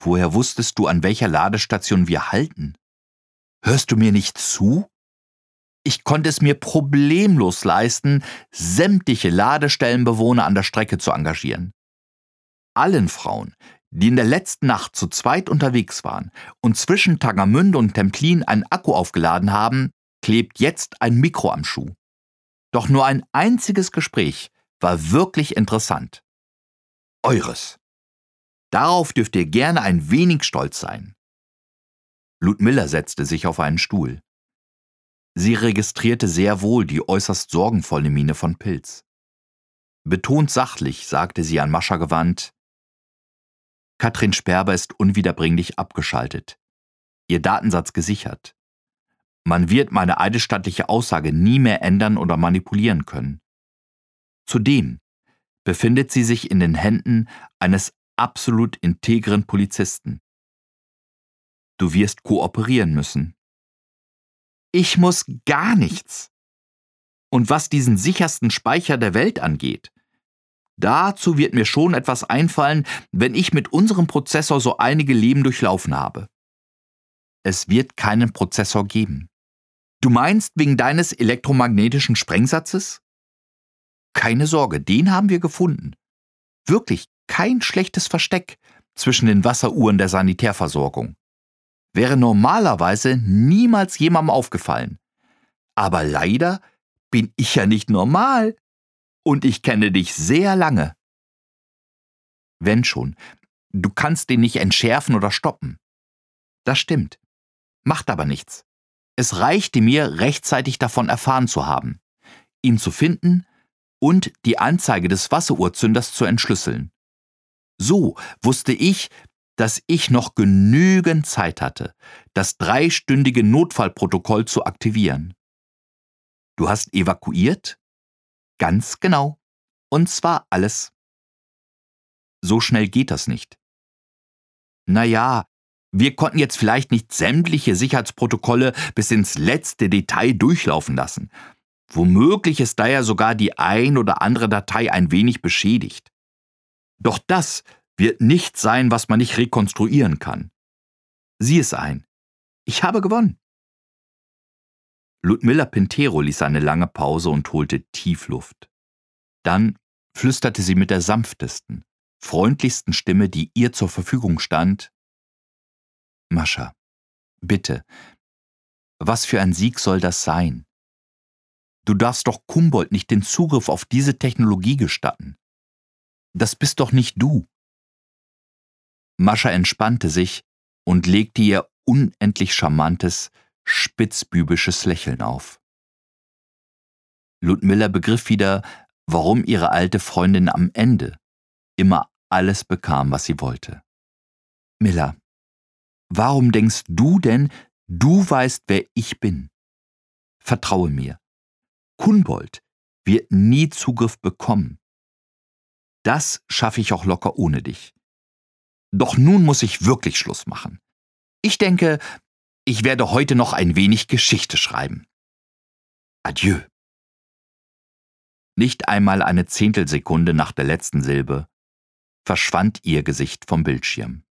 Woher wusstest du, an welcher Ladestation wir halten? Hörst du mir nicht zu? Ich konnte es mir problemlos leisten, sämtliche Ladestellenbewohner an der Strecke zu engagieren. Allen Frauen, die in der letzten Nacht zu zweit unterwegs waren und zwischen Tangermünde und Templin einen Akku aufgeladen haben, klebt jetzt ein Mikro am Schuh. Doch nur ein einziges Gespräch war wirklich interessant. Eures. Darauf dürft ihr gerne ein wenig stolz sein. Ludmilla setzte sich auf einen Stuhl. Sie registrierte sehr wohl die äußerst sorgenvolle Miene von Pilz. Betont sachlich sagte sie an Mascha gewandt: Katrin Sperber ist unwiederbringlich abgeschaltet. Ihr Datensatz gesichert. Man wird meine eidesstattliche Aussage nie mehr ändern oder manipulieren können. Zudem befindet sie sich in den Händen eines absolut integren Polizisten. Du wirst kooperieren müssen. Ich muss gar nichts. Und was diesen sichersten Speicher der Welt angeht, dazu wird mir schon etwas einfallen, wenn ich mit unserem Prozessor so einige Leben durchlaufen habe. Es wird keinen Prozessor geben. Du meinst wegen deines elektromagnetischen Sprengsatzes? Keine Sorge, den haben wir gefunden. Wirklich kein schlechtes Versteck zwischen den Wasseruhren der Sanitärversorgung. Wäre normalerweise niemals jemandem aufgefallen. Aber leider bin ich ja nicht normal. Und ich kenne dich sehr lange. Wenn schon, du kannst den nicht entschärfen oder stoppen. Das stimmt. Macht aber nichts. Es reichte mir, rechtzeitig davon erfahren zu haben, ihn zu finden und die Anzeige des Wasseruhrzünders zu entschlüsseln. So wusste ich, dass ich noch genügend Zeit hatte, das 3-stündige Notfallprotokoll zu aktivieren. Du hast evakuiert? Ganz genau. Und zwar alles. So schnell geht das nicht. Naja, wir konnten jetzt vielleicht nicht sämtliche Sicherheitsprotokolle bis ins letzte Detail durchlaufen lassen. Womöglich ist daher sogar die ein oder andere Datei ein wenig beschädigt. Doch das wird nichts sein, was man nicht rekonstruieren kann. Sieh es ein. Ich habe gewonnen. Ludmilla Pintero ließ eine lange Pause und holte tief Luft. Dann flüsterte sie mit der sanftesten, freundlichsten Stimme, die ihr zur Verfügung stand: Mascha, bitte, was für ein Sieg soll das sein? Du darfst doch Kumboldt nicht den Zugriff auf diese Technologie gestatten. Das bist doch nicht du. Mascha entspannte sich und legte ihr unendlich charmantes, spitzbübisches Lächeln auf. Ludmilla begriff wieder, warum ihre alte Freundin am Ende immer alles bekam, was sie wollte. Milla, warum denkst du denn, du weißt, wer ich bin? Vertraue mir. Kumboldt wird nie Zugriff bekommen. Das schaffe ich auch locker ohne dich. Doch nun muss ich wirklich Schluss machen. Ich denke, ich werde heute noch ein wenig Geschichte schreiben. Adieu. Nicht einmal eine Zehntelsekunde nach der letzten Silbe verschwand ihr Gesicht vom Bildschirm.